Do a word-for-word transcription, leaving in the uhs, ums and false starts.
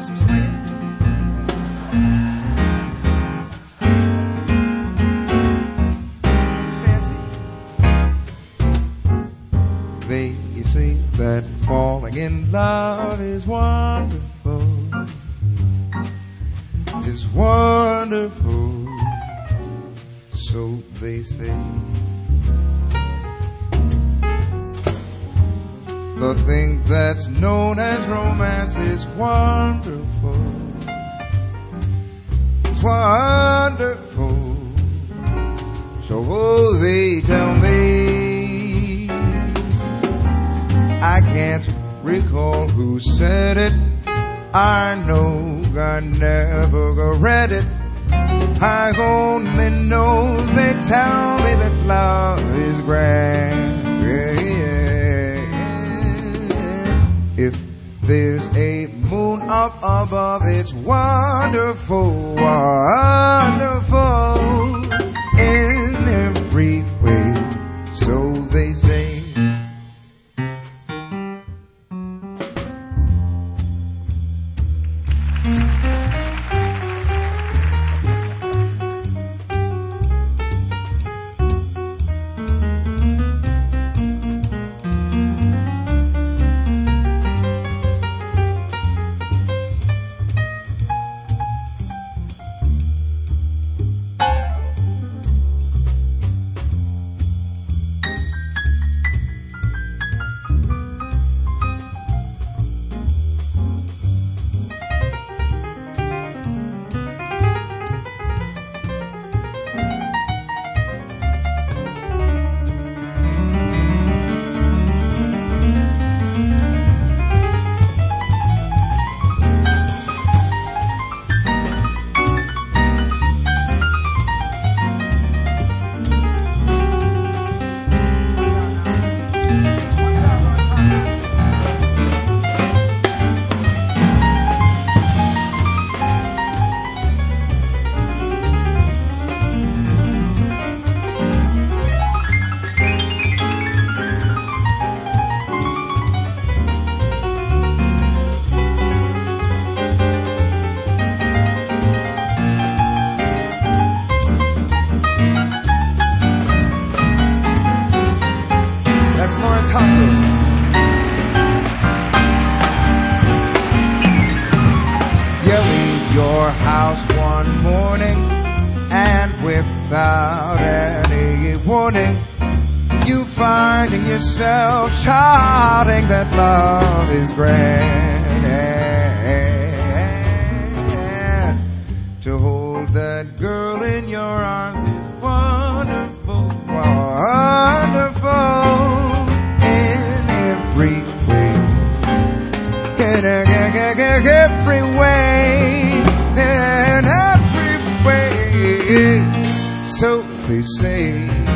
do some swinging. Fancy. They say that falling in love is wonderful, is wonderful, so they say. The thing that's known as romance is wonderful, it's wonderful, so they tell me. I can't recall who said it, I know I never read it, I only know they tell me that love is grand. Yeah, yeah. If there's a moon up above, it's wonderful, wonderful in every way, so they say. You leave your house one morning, and without any warning, you find yourself shouting that love is grand. To hold that girl in your arms is wonderful, wonderful in every way, in every way, in every way, so they say.